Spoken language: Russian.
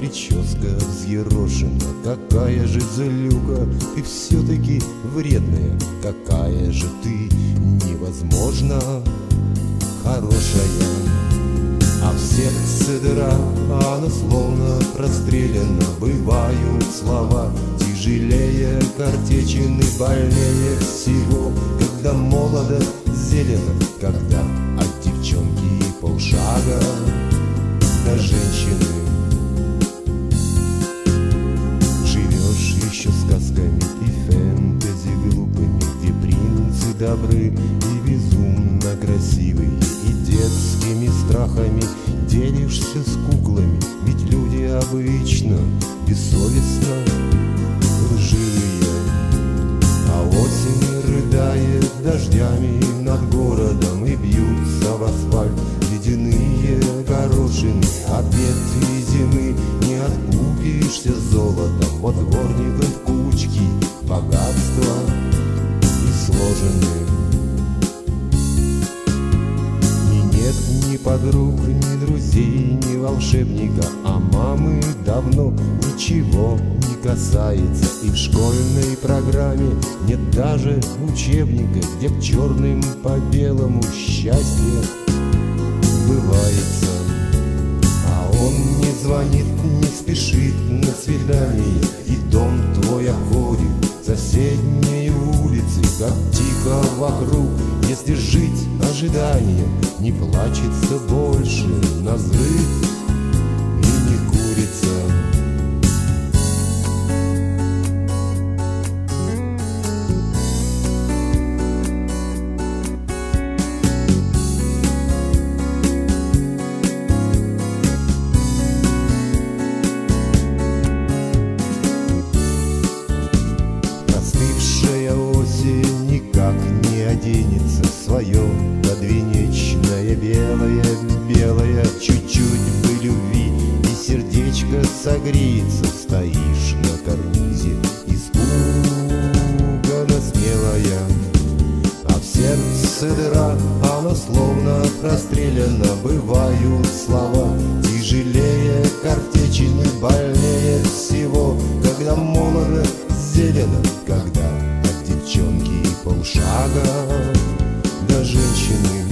прическа взъерошена, какая же злюка, ты все-таки вредная, какая же ты невозможно хорошая. А в сердце дыра, она словно прострелена, бывают слова тяжелее картечины, больнее всего, когда молодо зелено, когда от девчонки полшага до женщины. Живешь еще сказками и фэнтези глупыми, где принцы добры и безумно красивые, и детскими страхами делишься с куклами, ведь люди обычно бессовестно лживые. А осень рыдает дождями над городом, и бьются в асфальт ледяные горошины. От ветви зимы не откупишься золотом, вот дворников кучки богатства и сложены. И нет ни подруг, ни друзей, ни волшебника, а мамы давно ничего не касается. И в школьной программе нет даже учебника, где к черным по белому счастье сбывается. А он не звонит, не спешит на свидание, и дом твой обходит соседней улицы. Как тихо вокруг, если жить ожиданием, не плачется больше на взрыв и не курится. Никак не оденется в свое подвенечное белое, белое. Чуть-чуть бы любви, и сердечко согреется. Стоишь на карнизе, испуганно смелая, а в сердце дыра, она словно прострелена. Бывают слова тяжелее картечины, больнее всего, когда молодо зелено, когда девчонки полшага до женщины.